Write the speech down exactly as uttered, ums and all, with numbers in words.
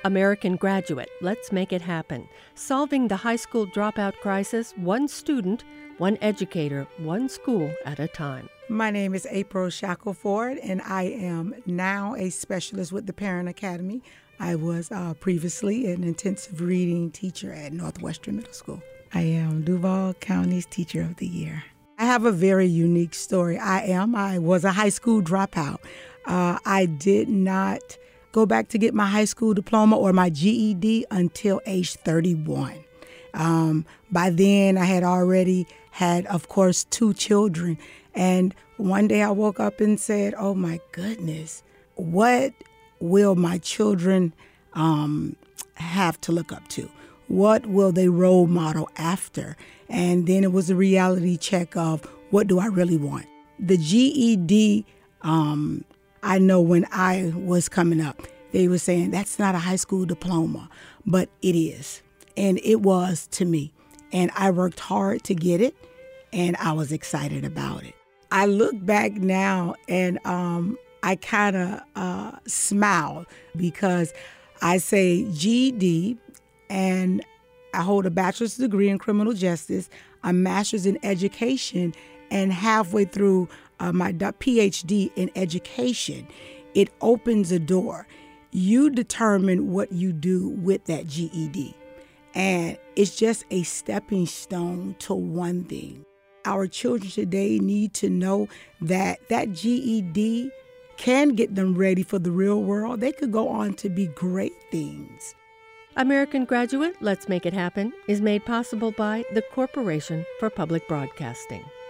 American Graduate, let's make it happen. Solving the high school dropout crisis, one student, one educator, one school at a time. My name is April Shackelford, and I am now a specialist with the Parent Academy. I was uh, previously an intensive reading teacher at Northwestern Middle School. I am Duval County's Teacher of the Year. I have a very unique story. I am. I was a high school dropout. Uh, I did not go back to get my high school diploma or my G E D until age thirty-one. Um, by then, I had already had, of course, two children. And one day I woke up and said, oh, my goodness, what will my children um, have to look up to? What will they role model after? And then it was a reality check of what do I really want? The G E D, um, I know when I was coming up, they were saying that's not a high school diploma, but it is. And it was to me. And I worked hard to get it, and I was excited about it. I look back now and um, I kind of uh, smile because I say G E D, and I hold a bachelor's degree in criminal justice, a master's in education, and halfway through uh, my P H D in education. It opens a door. You determine what you do with that G E D. And it's just a stepping stone to one thing. Our children today need to know that that G E D can get them ready for the real world. They could go on to be great things. American Graduate, let's make it happen, is made possible by the Corporation for Public Broadcasting.